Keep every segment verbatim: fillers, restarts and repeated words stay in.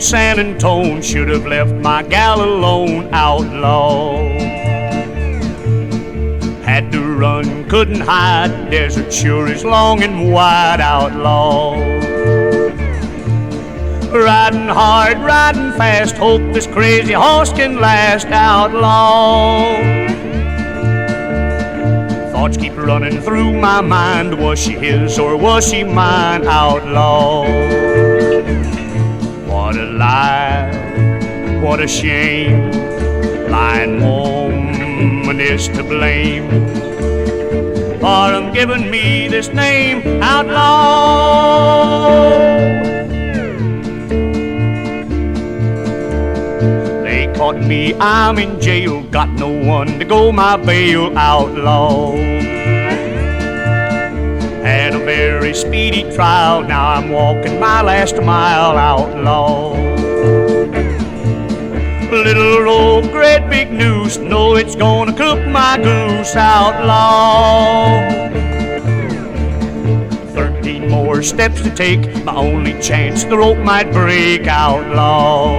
San Antone. Should have left my gal alone, outlaw. Had to run, couldn't hide. Desert sure is long and wide, outlaw. Riding hard, riding fast. Hope this crazy horse can last, outlaw. Thoughts keep running through my mind. Was she his or was she mine, outlaw? What a lie, what a shame. Lying woman is to blame for them giving me this name, outlaw. They caught me, I'm in jail. Got no one to go my bail, outlaw. Had a very speedy trial. Now I'm walking my last mile, outlaw. Little old great big noose, know it's gonna cook my goose, outlaw. Thirteen more steps to take, my only chance the rope might break, outlaw.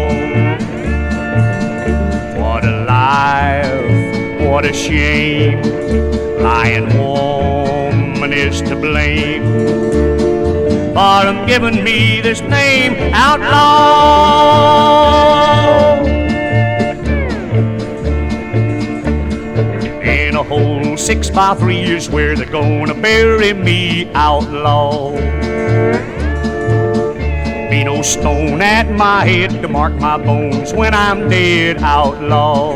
What a life, what a shame. Lying woman is to blame for them giving me this name, outlaw. In a hole six by three is where they're gonna bury me, outlaw. Be no stone at my head to mark my bones when I'm dead, outlaw.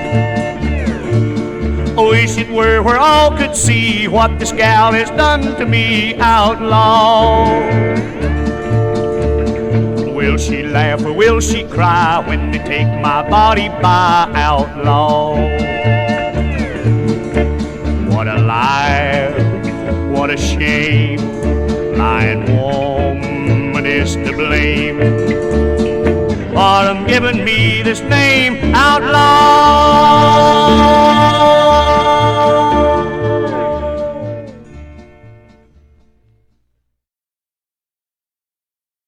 I wish it were where all could see what this gal has done to me, outlaw. Will she laugh or will she cry when they take my body by, outlaw? What a life, what a shame. Lying woman is to blame for them giving me this name, outlaw.